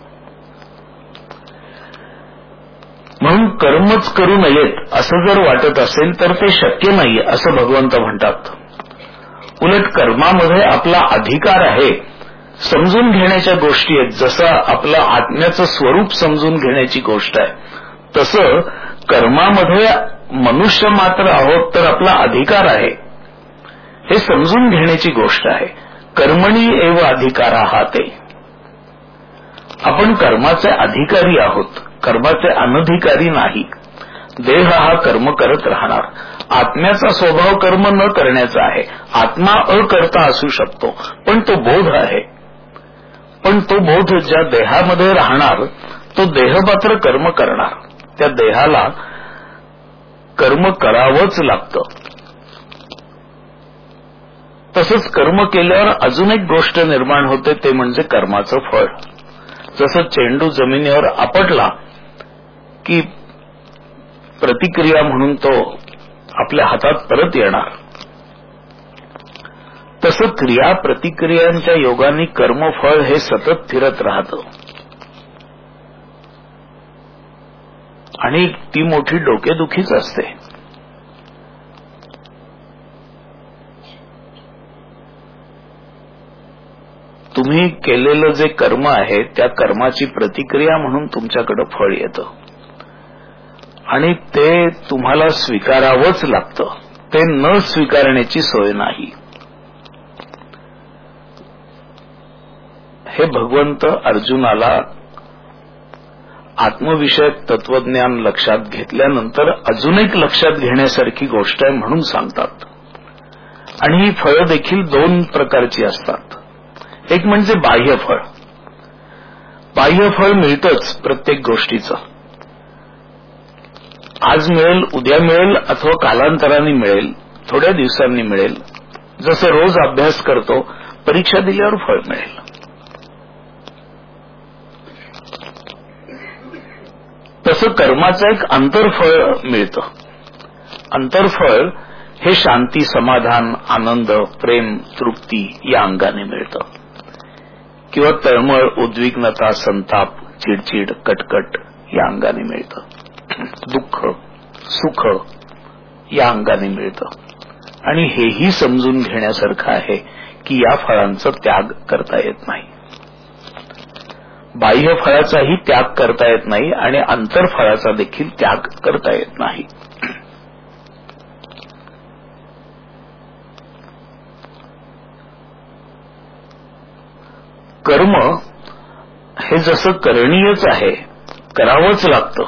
म्हणून कर्मच करू नयेत असं जर वाटत असेल तर ते शक्य नाही असं भगवंत म्हणतात. उलट कर्मामध्ये आपला अधिकार आहे, समजून घेण्याच्या गोष्टी आहेत. जसं आपलं आत्म्याचं स्वरूप समजून घेण्याची गोष्ट आहे, तसं कर्मामध्ये मनुष्य मात्र आहोत तर आपला अधिकार आहे हे समजून घेण्याची गोष्ट आहे. कर्मणी एव अधिकाराः ते. आपण कर्माचे अधिकारी आहोत, कर्माचे अनधिकारी नाही. देह हा कर्म करत राहणार. आत्म्याचा स्वभाव कर्म न करण्याचा आहे. आत्मा अकर्ता असू शकतो, पण तो बोध आहे. पण तो बोध ज्या देहामध्ये राहणार तो देह मात्र कर्म करणार. त्या देहाला कर्म करावंच लागतं. तसंच कर्म केल्यावर अजून एक गोष्ट निर्माण होते, ते म्हणजे कर्माचं फळ. जसं चेंडू जमिनीवर आपटला की प्रतिक्रिया म्हणून तो आपल्या हातात परत येणार, तसं क्रिया प्रतिक्रियांच्या योगाने कर्मफळ हे सतत फिरत राहतं. आणि ती मोठी डोकेदुखीच असते. तुम्ही केलेलं जे कर्म आहे त्या कर्माची प्रतिक्रिया म्हणून तुमच्याकडे फळ येतं आणि ते तुम्हाला स्वीकारावंच लागतं. ते न स्वीकारण्याची सोय नाही. हे भगवंत अर्जुनाला आत्मविषयक तत्वज्ञान लक्षात घेतल्यानंतर अजून एक लक्षात घेण्यासारखी गोष्ट आहे म्हणून सांगतात. आणि ही फळं देखील दोन प्रकारची असतात. एक म्हणजे बाह्यफळ. बाह्यफळ मिळतंच प्रत्येक गोष्टीचं. आज मिळेल, उद्या मिळेल, अथवा कालांतराने मिळेल, थोड्या दिवसांनी मिळेल. जसं रोज अभ्यास करतो, परीक्षा दिल्यावर फळ मिळेल. तसं कर्माचं एक अंतर्फळ मिळतं. अंतर्फळ हे शांती, समाधान, आनंद, प्रेम, तृप्ती या अंगाने मिळतं. किंवा तळमळ, उद्विग्नता, संताप, चिडचिड, कटकट या अंगाने मिळतं. दुःख, सुख या अंगाने मिळतं. आणि हेही समजून घेण्यासारखं आहे की या फळांचा त्याग करता येत नाही. बाह्य फळाचाही त्याग करता येत नाही आणि अंतर्फळाचा देखील त्याग करता येत नाही. कर्म हे जसं करणीयच आहे, करावंच लागतं.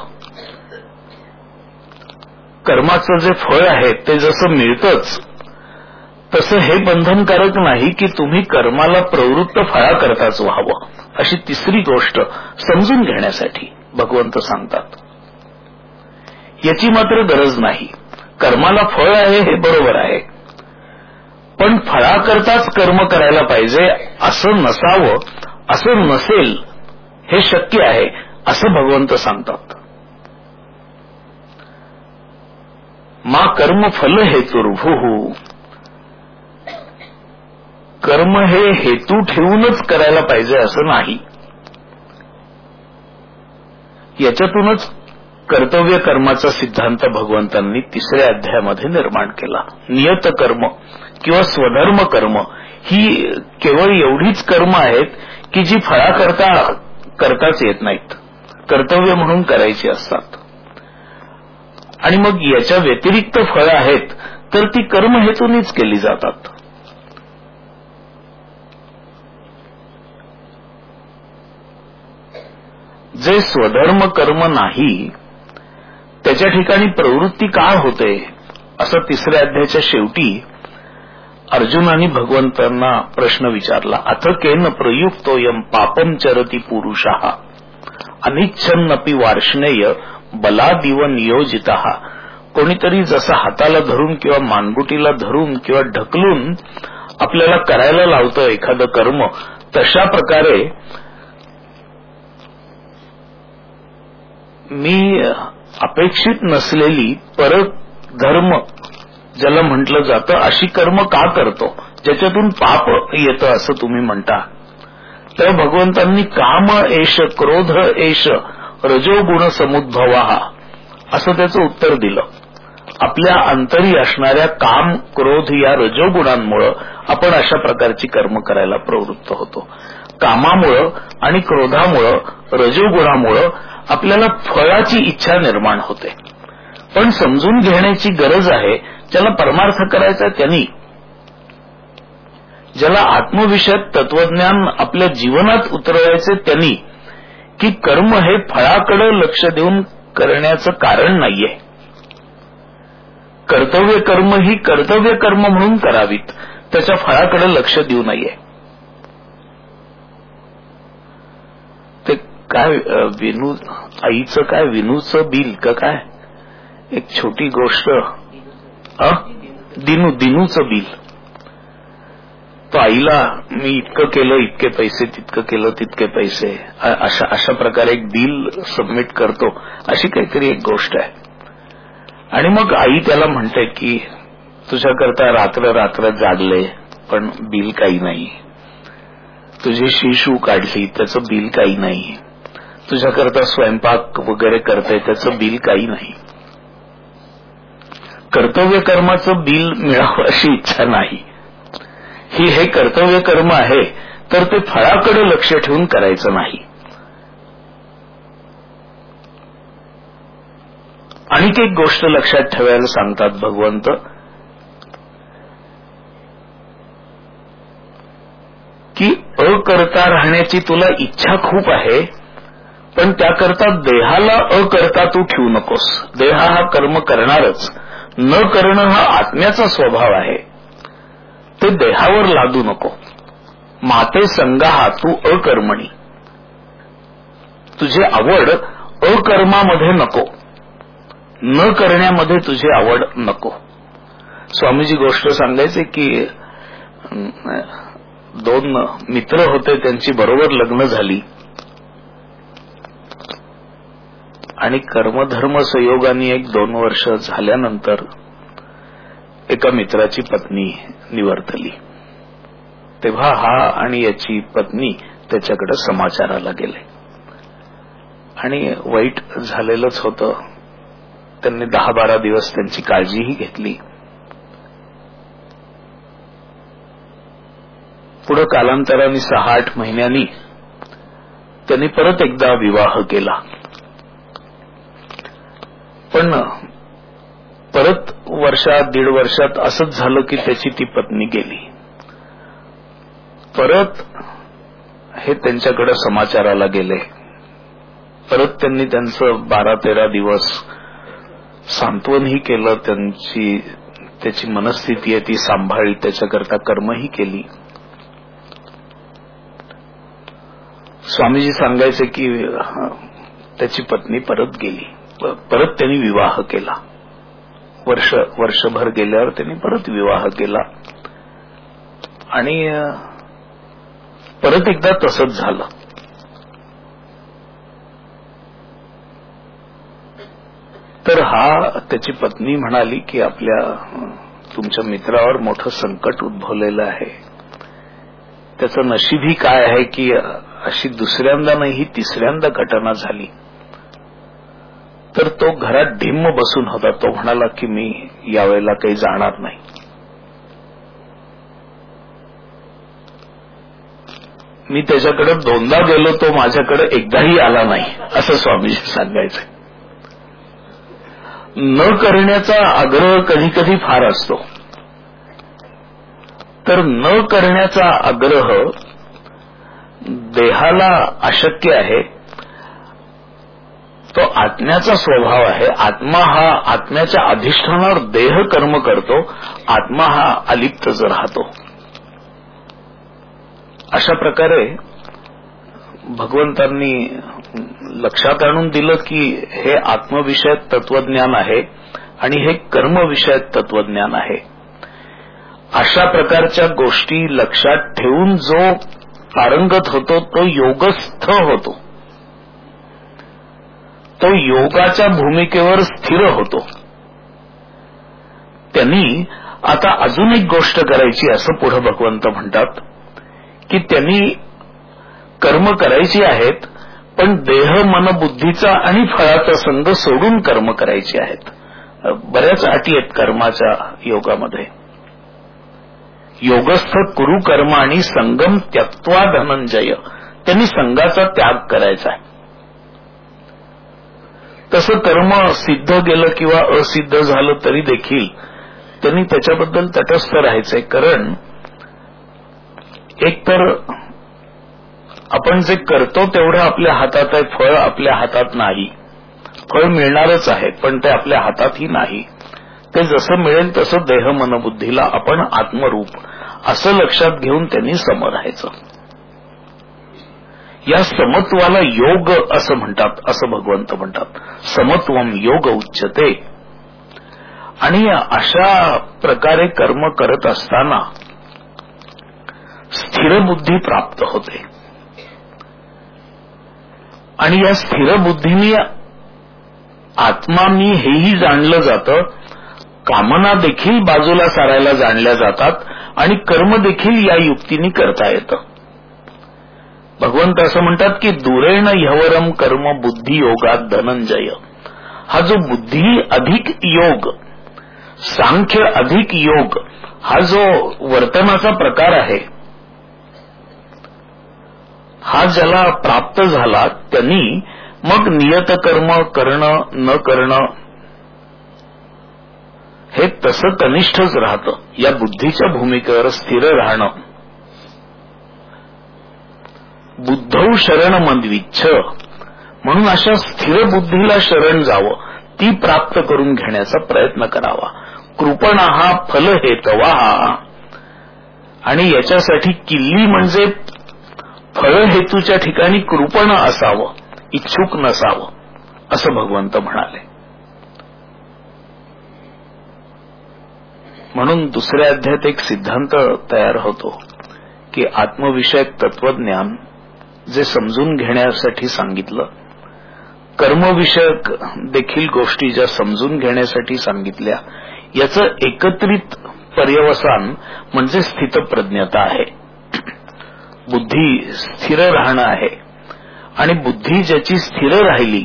कर्माचं जे फळ आहे ते जसं मिळतंच, तसं हे बंधनकारक नाही की तुम्ही कर्माला प्रवृत्त फळाकरताच व्हावं. अशी तिसरी गोष्ट समजून घेण्यासाठी भगवंत सांगतात. याची मात्र गरज नाही. कर्माला फळ आहे हे बरोबर आहे, पण फळाकरताच कर्म करायला पाहिजे असं नसावं, असं नसेल हे शक्य आहे असं भगवंत सांगतात. मा कर्म फल हेतुर्भुः. कर्म हे हेतू ठेवूनच करायला पाहिजे असं नाही. याच्यातूनच कर्तव्य कर्माचा सिद्धांत भगवंतांनी तिसऱ्या अध्यायामध्ये निर्माण केला. नियत कर्म किंवा स्वधर्म कर्म ही केवळ एवढीच कर्म आहेत की जी फळाकरता करताच येत नाहीत, कर्तव्य म्हणून करायची असतात. आणि मग याच्या व्यतिरिक्त फळं आहेत तर ती कर्म हेतूनीच केली जातात. जे स्वधर्म कर्म नाही त्याच्या ठिकाणी प्रवृत्ती का होते असं तिसऱ्या अध्यायाच्या शेवटी अर्जुनाने भगवंतांना प्रश्न विचारला. अथ केन प्रयुक्तोयम पापम चरती पुरुषः अनिच्छन्नपि वार्ष्णेय बलादिव नियोजितः कोणीतरी जसं हाताला धरून किंवा मानगुटीला धरून किंवा ढकलून आपल्याला करायला लावतं एखादं कर्म, तशा प्रकारे मी अपेक्षित नसलेली परत धर्म ज्याला म्हटलं जातं अशी कर्म का करतो ज्याच्यातून पाप येतं असं तुम्ही म्हणता. तर भगवंतांनी काम एष क्रोध एष रजोगुण समुद्भवा असं त्याचं उत्तर दिलं. आपल्या अंतरी असणाऱ्या काम क्रोध या रजोगुणांमुळं आपण अशा प्रकारची कर्म करायला प्रवृत्त होतो. कामामुळं आणि क्रोधामुळं रजोगुणामुळं आपल्याला फळाची इच्छा निर्माण होते. पण समजून घेण्याची गरज आहे, ज्याला परमार्थ करायचा त्यांनी, ज्याला आत्मविषयक तत्वज्ञान आपल्या जीवनात उतरवायचे त्यांनी, की कर्म हे फळाकडे लक्ष देऊन करण्याचं कारण नाहीये. कर्तव्य कर्म ही कर्तव्य कर्म म्हणून करावीत, त्याच्या फळाकडे लक्ष देऊ नये. ते काय विनू आईचं काय विनूचं बिल का काय, एक छोटी गोष्ट, दिनू दिनूचं बिल. तो आईला मी इतकं केलं इतके पैसे, तितकं केलं तितके पैसे, अशा अशा प्रकारे एक बिल सबमिट करतो, अशी काहीतरी एक गोष्ट आहे. आणि मग आई त्याला म्हणते की तुझ्याकरता रात्र रात्र जागले पण बिल काही नाही, तुझी शिशू काढली त्याचं बिल काही नाही, तुझ्याकरता स्वयंपाक वगैरे करते त्याचं बिल काही नाही. कर्तव्य कर्माचं बिल मिळावं अशी इच्छा नाही. ही हे कर्तव्य कर्म आहे तर ते फळाकडे लक्ष ठेवून करायचं नाही. आणखी एक गोष्ट लक्षात ठेवायला सांगतात भगवंत, की अकर्ता राहण्याची तुला इच्छा खूप आहे, पण त्याकरता देहाला अकर्ता तू ठेवू नकोस. देह हा कर्म करणारच, न करणं हा आत्म्याचा स्वभाव आहे, ते देहावर लादू नको. माते संगाहा तू अकर्मणी, तुझी आवड अकर्मामध्ये नको, न करण्यामध्ये तुझी आवड नको. स्वामीजी गोष्ट सांगायचे की दोन मित्र होते, त्यांची बरोबर लग्न झाली आणि कर्मधर्म संयोगाने एक दोन वर्ष झाल्यानंतर एका मित्राची पत्नी निवर्तली. तेव्हा हा आणि याची पत्नी त्याच्याकडे समाचाराला गेले आणि वाईट झालेलंच होतं. त्यांनी दहा बारा दिवस त्यांची काळजीही घेतली. पुढे कालांतराने सहा आठ महिन्यांनी त्यांनी परत एकदा विवाह केला. पण परत वर्षात दीड वर्षात असंच झालं की त्याची ती पत्नी गेली. परत हे त्यांच्याकडे समाचाराला गेले. परत त्यांनी त्यांचं बारा तेरा दिवस सांत्वनही केलं, त्यांची त्याची मनस्थिती आहे ती सांभाळली, त्याच्याकरता कर्मही केली. स्वामीजी सांगायचे की त्याची पत्नी परत गेली. परत त्यांनी विवाह केला. वर्ष वर्षभर गेल्यावर त्यांनी परत विवाह केला आणि परत एकदा तसंच झालं. तर हा त्याची पत्नी म्हणाली की आपल्या तुमच्या मित्रावर मोठं संकट उद्भवलेलं आहे, त्याचं नशीबही काय आहे की अशी दुसऱ्यांदा नाही तिसऱ्यांदा घटना झाली. तर तो घरात ढिम्म बसून होता. तो म्हणाला की मी यावेळेला काही जाणार नाही. मी त्याच्याकडे दोनदा गेलो, तो माझ्याकडे एकदाही आला नाही, असं स्वामीजी सांगायचे. न करण्याचा आग्रह कधी कधी फार असतो. तर न करण्याचा आग्रह देहाला अशक्य आहे, तो आत्म्याचा स्वभाव आहे. आत्मा हा आत्म्याच्या अधिष्ठानावर देह कर्म करतो, आत्मा हा अलिप्तच राहतो. अशा प्रकारे भगवंतांनी लक्षात आणून दिलं की हे आत्मविषयक तत्वज्ञान आहे, आणि हे कर्मविषयक तत्वज्ञान आहे. अशा प्रकारच्या गोष्टी लक्षात ठेवून जो पारंगत होतो तो योगस्थ होतो, तो योगाच्या भूमिकेवर स्थिर होतो. त्यांनी आता अजून एक गोष्ट करायची असं पुढे भगवंत म्हणतात की त्यांनी कर्म करायची आहेत, पण देह मन बुद्धीचा आणि फळाचा संग सोडून कर्म करायची आहेत. बऱ्याच अटी आहेत कर्माच्या योगामध्ये. योगस्थ कुरु कर्म आणि संगम त्यक्त्वा धनंजय, त्यांनी संघाचा त्याग करायचा आहे. तसं कर्म सिद्ध गेलं किंवा असिद्ध झालं तरी देखील त्यांनी त्याच्याबद्दल तटस्थ राहायचंय. कारण एकतर आपण जे करतो तेवढं आपल्या हातात आहे, फळ आपल्या हातात नाही. फळ मिळणारच आहे पण ते आपल्या हातातही नाही. ते जसं मिळेल तसं देह मन बुद्धीला आपण आत्मरूप असं लक्षात घेऊन त्यांनी सम राहायचं. या समत्वाला योग असं म्हणतात, असं भगवंत म्हणतात. समत्वम योग उच्यते. आणि अशा प्रकारे कर्म करत असताना स्थिर बुद्धी प्राप्त होते. आणि या स्थिर बुद्धीने आत्मा मी हेही जाणलं जातं, कामना देखील बाजूला सारायला जाणल्या जातात आणि कर्म देखील या युक्तीने करता येतं. भगवंत असं म्हणतात की दुरेण ह्यवरम कर्म बुद्धी योगात धनंजय. हा जो बुद्धी अधिक योग, सांख्य अधिक योग, हा जो वर्तनाचा प्रकार आहे, हा ज्याला प्राप्त झाला त्यांनी मग नियत कर्म करणं न करणं हे तसं कनिष्ठच राहतं. या बुद्धीच्या भूमिकेवर स्थिर राहणं. बुद्धौ शरण मद्विच्छ, म्हणून अशा स्थिर बुद्धीला शरण जावं, ती प्राप्त करून घेण्याचा प्रयत्न करावा. कृपणा हा फल हेतवा, आणि याच्यासाठी किल्ली म्हणजे फळ हेतूच्या ठिकाणी कृपण असावं, इच्छुक नसावं, असं भगवंत म्हणाले. म्हणून दुसऱ्या अध्यायात एक सिद्धांत तयार होतो की आत्मविषयक तत्वज्ञान जे समजून घेण्यासाठी सांगितलं, कर्मविषयक देखील गोष्टी ज्या समजून घेण्यासाठी सांगितल्या, याचं एकत्रित पर्यवसान म्हणजे स्थितप्रज्ञता आहे. बुद्धी स्थिर राहणं आहे. आणि बुद्धी ज्याची स्थिर राहिली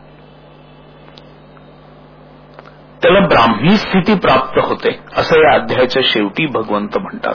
त्याला ब्राह्मी स्थिती प्राप्त होते, असं या अध्यायाच्या शेवटी भगवंत म्हणतात.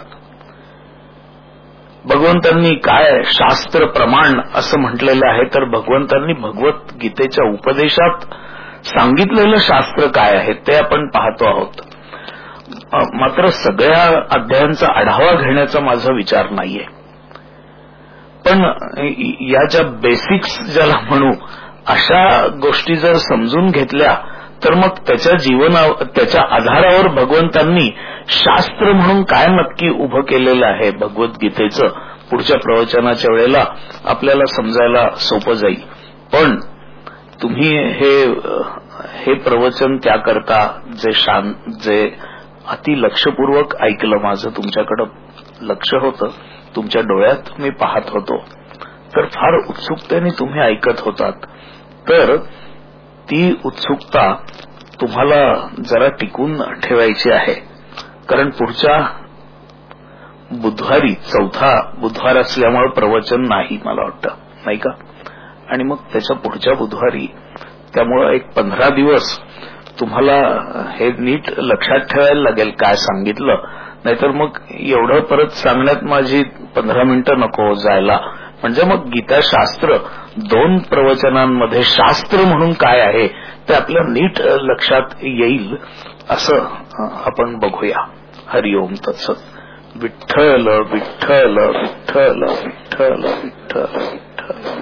भगवंतांनी काय शास्त्र प्रमाण असं म्हटलेलं आहे, तर भगवंतांनी भगवद्गीतेच्या उपदेशात सांगितलेलं शास्त्र काय आहे ते आपण पाहतो आहोत. मात्र सगळ्या अध्यायांचा आढावा घेण्याचा माझा विचार नाहीये. पण या ज्या बेसिक्स ज्याला म्हणू, अशा गोष्टी जर समजून घेतल्या तर मग त्याच्या जीवना त्याच्या आधारावर भगवंतांनी शास्त्र म्हणून काय नक्की उभं केलेलं आहे भगवद्गीतेचं, पुढच्या प्रवचनाच्या वेळेला आपल्याला समजायला सोपं जाईल. पण तुम्ही हे हे प्रवचन त्याकरता जे शान जे अति लक्षपूर्वक ऐकलं, माझं तुमच्याकडं लक्ष होतं, तुमच्या डोळ्यात मी पाहत होतो, तर फार उत्सुकतेने तुम्ही ऐकत होतात. तर ती उत्सुकता तुम्हाला जरा टिकून ठेवायची आहे. कारण पुढच्या बुधवारी, चौथा बुधवार असल्यामुळे प्रवचन नाही मला वाटतं, नाही का? आणि मग त्याच्या पुढच्या बुधवारी, त्यामुळं एक पंधरा दिवस तुम्हाला हे नीट लक्षात ठेवायला लागेल काय सांगितलं. नाहीतर मग एवढं परत सांगण्यात माझी पंधरा मिनिटं नको जायला. म्हणजे मग गीताशास्त्र दोन प्रवचनांमध्ये शास्त्र म्हणून काय आहे ते आपल्या नीट लक्षात येईल असं आपण बघूया. हरिओम तत्सत. विठ्ठल विठ्ठल विठ्ठल विठ्ठल विठ्ठल विठ्ठल.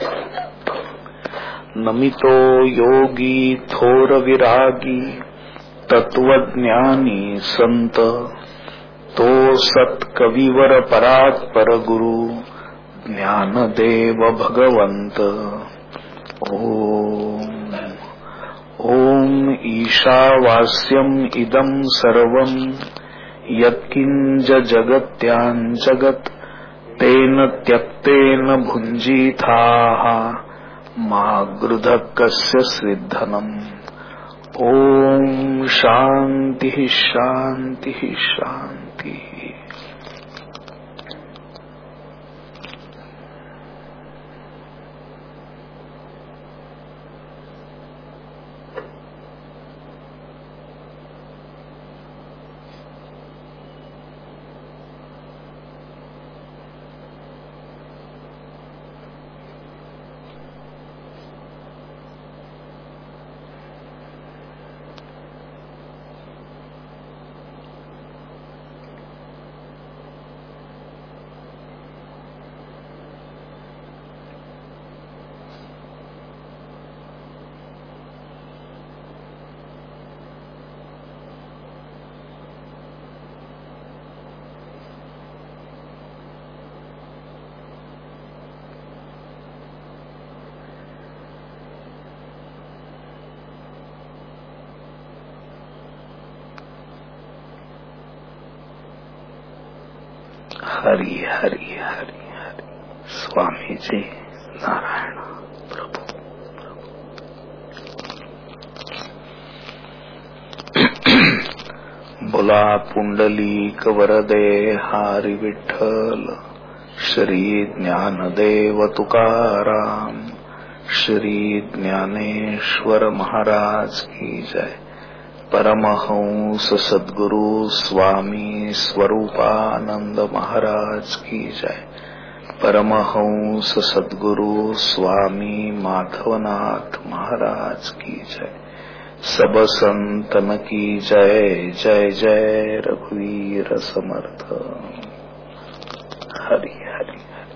नमितो योगी थोर विरागी तत्वज्ञानी संत, तो सत कविवर परात्पर गुरु ज्ञानदेव भगवंत. ओम ओम ईशावास्यम इदं सर्वं यत्किंच जगत्यां जगत् तेन त्यक्तेन भुञ्जीथाः मा गृधः कस्य सिद्धनम्। ओम शांति शांति शांति। हरि हरि हरि हरि। स्वामी जी नारायण प्रभु, प्रभु। बोला पुंडलीक वरदे हरि विठ्ठल, श्री ज्ञानदेव तुकाराम, श्री ज्ञानेश्वर महाराज की जय। परमहंस सद्गुरु स्वामी स्वरूपानंद महाराज की जय। परमहंस सद्गुरु स्वामी माधवनाथ महाराज की जय। सब संतन की जय। जय जय रघुवीर समर्थ। हरि हरि हरि।